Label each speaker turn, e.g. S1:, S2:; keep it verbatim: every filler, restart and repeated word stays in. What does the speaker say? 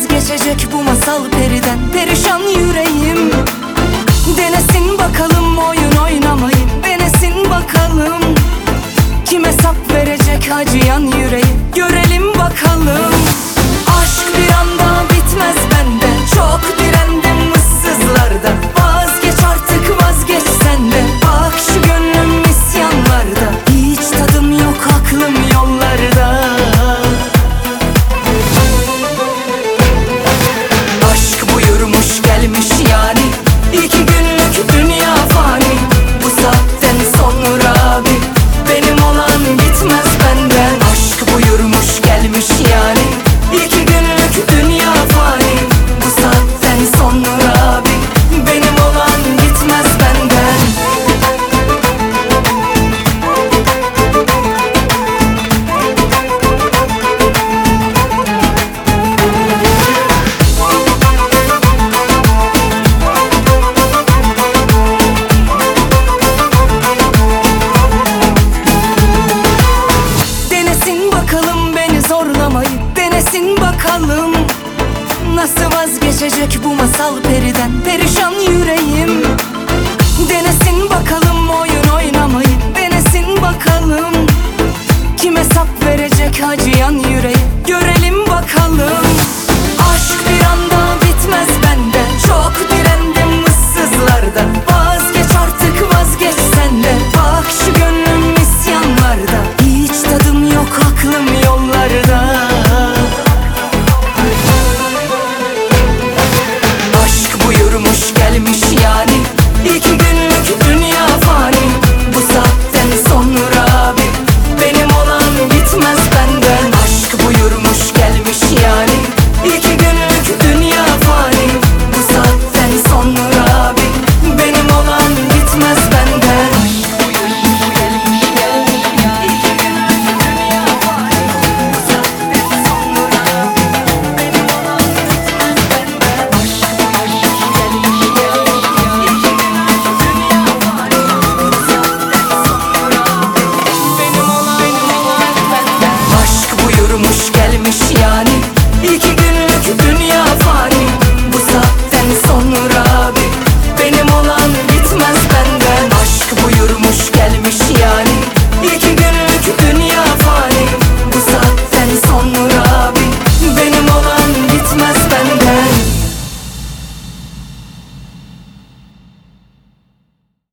S1: vazgeçecek bu masal periden? Perişan yüreğim. Denesin bakalım oyun oynamayı, denesin bakalım. Kim hesap verecek acıyan yüreği, görelim bakalım. Aşk bir anda bitmez bende, çok direndim ıssızlarda. Vazgeç artık, vazgeç sen de, bak şu gönlüm isyanlarda. Hiç tadım yok, aklım yollarda. Aşk buyurmuş gelmiş yani, iki günlük dünya fani. Bu saatten sonra bir benim olan gitmez benden. Aşk buyurmuş gelmiş yani, iki günlük dünya fani. Bu saatten sonra bir benim olan gitmez benden. Denesin bakalım beni zorlamayı, denesin bakalım. Nasıl vazgeçecek bu masal periden? Perişan yüreğim.